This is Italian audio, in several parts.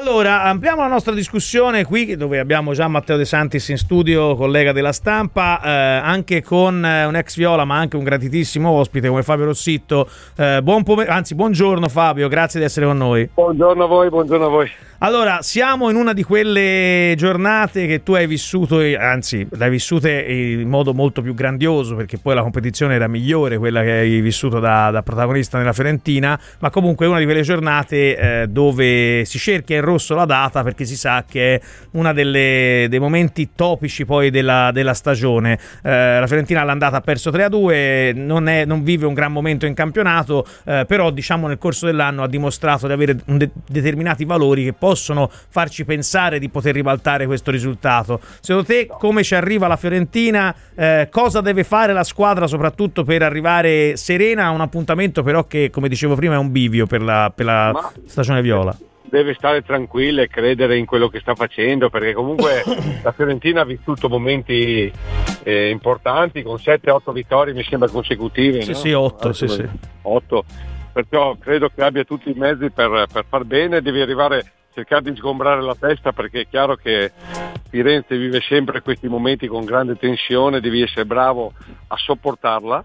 Allora, ampliamo la nostra discussione qui, dove abbiamo già Matteo De Santis in studio, collega della Stampa, anche con un ex Viola, ma anche un gratitissimo ospite come Fabio Rossitto. Buongiorno Fabio, grazie di essere con noi. Buongiorno a voi. Allora, siamo in una di quelle giornate che tu hai vissuto, anzi, l'hai vissute in modo molto più grandioso, perché poi la competizione era migliore, quella che hai vissuto da protagonista nella Fiorentina, ma comunque è una di quelle giornate dove si cerchia in rosso la data, perché si sa che è una dei momenti topici poi della stagione. La Fiorentina all'andata ha perso 3-2, non vive un gran momento in campionato, però diciamo nel corso dell'anno ha dimostrato di avere determinati valori che possono farci pensare di poter ribaltare questo risultato. Secondo te come ci arriva la Fiorentina? Cosa deve fare la squadra soprattutto per arrivare serena a un appuntamento però che, come dicevo prima, è un bivio per la stagione viola? Deve stare tranquilla e credere in quello che sta facendo, perché comunque la Fiorentina ha vissuto momenti importanti con 7-8 vittorie mi sembra consecutive. Sì, 8. 8, perciò credo che abbia tutti i mezzi per far bene. Devi cercare di sgombrare la testa, perché è chiaro che Firenze vive sempre questi momenti con grande tensione, devi essere bravo a sopportarla,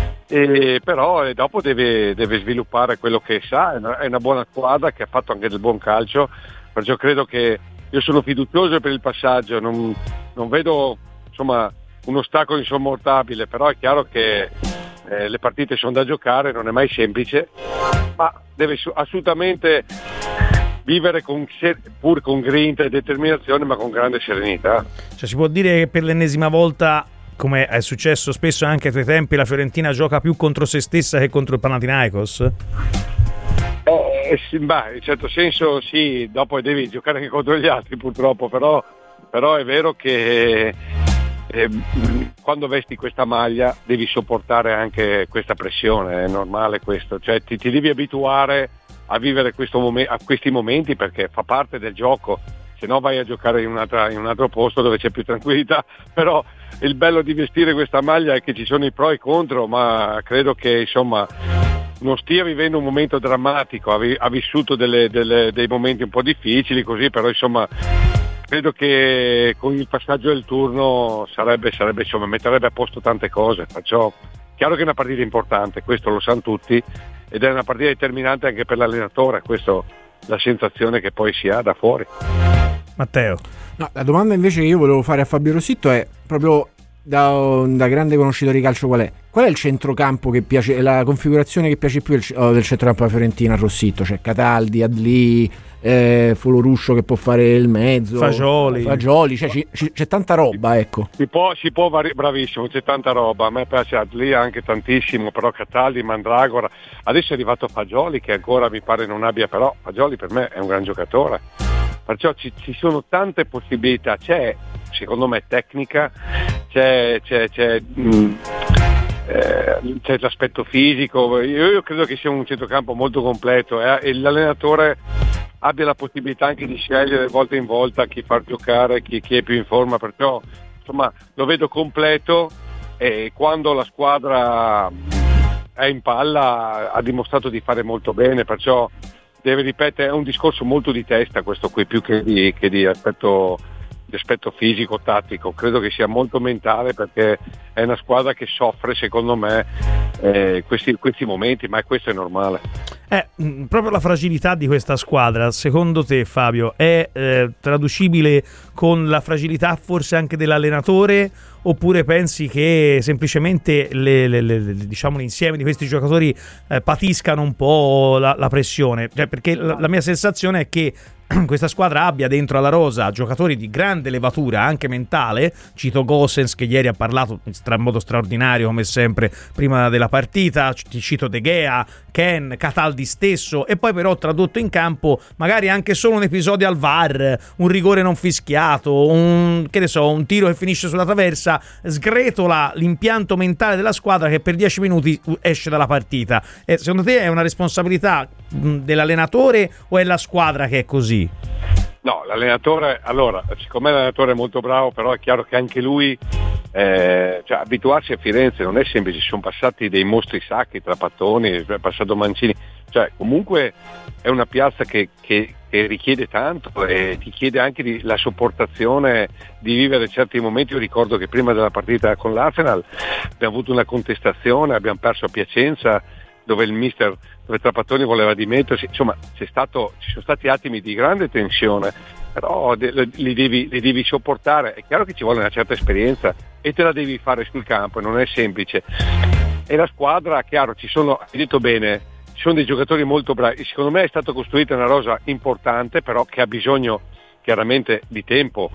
però dopo deve sviluppare quello che sa. È una buona squadra che ha fatto anche del buon calcio, perciò credo che io sono fiducioso per il passaggio, non vedo insomma un ostacolo insormontabile, però è chiaro che le partite sono da giocare, non è mai semplice, ma deve assolutamente vivere pur con grinta e determinazione, ma con grande serenità. Cioè, si può dire che per l'ennesima volta, come è successo spesso anche ai tuoi tempi, la Fiorentina gioca più contro se stessa che contro il Panathinaikos? Sì, in certo senso sì, dopo devi giocare anche contro gli altri purtroppo, però è vero che quando vesti questa maglia devi sopportare anche questa pressione, è normale questo, cioè ti devi abituare a vivere a questi momenti, perché fa parte del gioco, se no vai a giocare in un altro posto dove c'è più tranquillità. Però il bello di vestire questa maglia è che ci sono i pro e i contro, ma credo che insomma non stia vivendo un momento drammatico, ha vissuto dei momenti un po' difficili così, però insomma credo che con il passaggio del turno sarebbe insomma, metterebbe a posto tante cose, perciò chiaro che è una partita importante, questo lo sanno tutti, ed è una partita determinante anche per l'allenatore, questa la sensazione che poi si ha da fuori. Matteo? No, la domanda invece che io volevo fare a Fabio Rossitto è proprio da grande conoscitore di calcio qual è il centrocampo che piace, la configurazione che piace più del centrocampo della Fiorentina a Rossitto? Cioè Cataldi, Adli, Foloruscio che può fare il mezzo, Fagioli, cioè c'è tanta roba, ecco. Si può bravissimo, c'è tanta roba. A me piace Adli anche tantissimo, però Cataldi, Mandragora, adesso è arrivato Fagioli che ancora mi pare non abbia, però Fagioli per me è un gran giocatore, perciò ci sono tante possibilità, c'è secondo me tecnica, c'è l'aspetto fisico. Io credo che sia un centrocampo molto completo e l'allenatore abbia la possibilità anche di scegliere di volta in volta chi far giocare, chi è più in forma, perciò insomma lo vedo completo, e quando la squadra è in palla ha dimostrato di fare molto bene, perciò deve ripetere, è un discorso molto di testa questo qui, più che di aspetto fisico, tattico. Credo che sia molto mentale, perché è una squadra che soffre secondo me questi momenti, ma questo è normale. Proprio la fragilità di questa squadra, secondo te Fabio, è traducibile con la fragilità forse anche dell'allenatore, oppure pensi che semplicemente diciamo l'insieme di questi giocatori patiscano un po' la pressione? Cioè, perché la mia sensazione è che questa squadra abbia dentro alla rosa giocatori di grande levatura anche mentale. Cito Gosens, che ieri ha parlato in modo straordinario come sempre prima della partita, ti cito De Gea, Ken, Cataldi stesso, e poi però tradotto in campo magari anche solo un episodio al VAR, un rigore non fischiato, un tiro che finisce sulla traversa, sgretola l'impianto mentale della squadra che per 10 minuti esce dalla partita. Secondo te è una responsabilità dell'allenatore o è la squadra che è così? No, l'allenatore, allora, siccome l'allenatore è molto bravo, però è chiaro che anche lui cioè, abituarsi a Firenze non è semplice, ci sono passati dei mostri sacchi, Trapattoni, è passato Mancini, cioè comunque è una piazza che richiede tanto e ti chiede anche la sopportazione di vivere certi momenti. Io ricordo che prima della partita con l'Arsenal abbiamo avuto una contestazione, abbiamo perso a Piacenza dove il mister, dove Trapattoni voleva dimettersi, insomma ci sono stati attimi di grande tensione, però li devi sopportare. È chiaro che ci vuole una certa esperienza e te la devi fare sul campo, non è semplice. E la squadra, chiaro, hai detto bene, ci sono dei giocatori molto bravi, secondo me è stata costruita una rosa importante, però che ha bisogno chiaramente di tempo,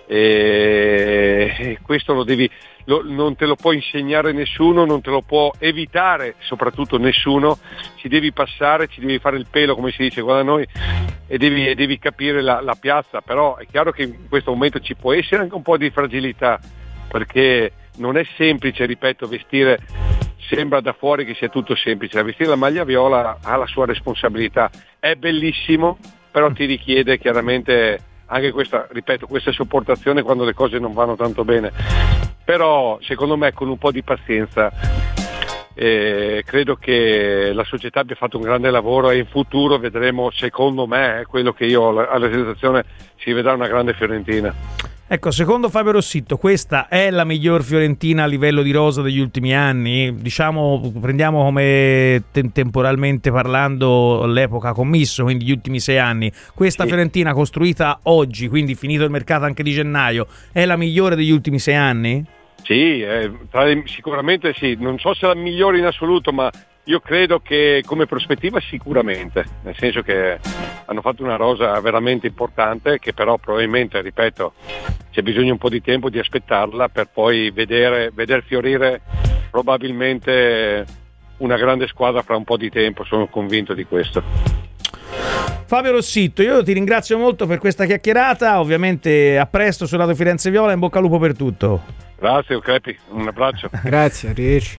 e questo non te lo può insegnare nessuno, non te lo può evitare soprattutto nessuno, ci devi passare, ci devi fare il pelo, come si dice qua da noi, e devi capire la piazza. Però è chiaro che in questo momento ci può essere anche un po' di fragilità, perché non è semplice, ripeto, vestire, sembra da fuori che sia tutto semplice, vestire la maglia viola ha la sua responsabilità, è bellissimo, però ti richiede chiaramente anche questa sopportazione quando le cose non vanno tanto bene. Però secondo me con un po' di pazienza credo che la società abbia fatto un grande lavoro e in futuro vedremo, secondo me, è quello che io ho la sensazione, si vedrà una grande Fiorentina. Ecco, secondo Fabio Rossitto, questa è la miglior Fiorentina a livello di rosa degli ultimi anni? Diciamo, prendiamo come temporalmente parlando l'epoca commisso, quindi gli ultimi 6 anni. Questa sì. Fiorentina costruita oggi, quindi finito il mercato anche di gennaio, è la migliore degli ultimi 6 anni? Sì, sicuramente sì. Non so se è la migliore in assoluto, ma io credo che come prospettiva sicuramente, nel senso che hanno fatto una rosa veramente importante, che però probabilmente, ripeto, c'è bisogno un po' di tempo di aspettarla per poi veder fiorire probabilmente una grande squadra fra un po' di tempo, sono convinto di questo. Fabio Rossitto, io ti ringrazio molto per questa chiacchierata, ovviamente a presto sul lato Firenze Viola, in bocca al lupo per tutto. Grazie Crepi, un abbraccio. Grazie, arrivederci.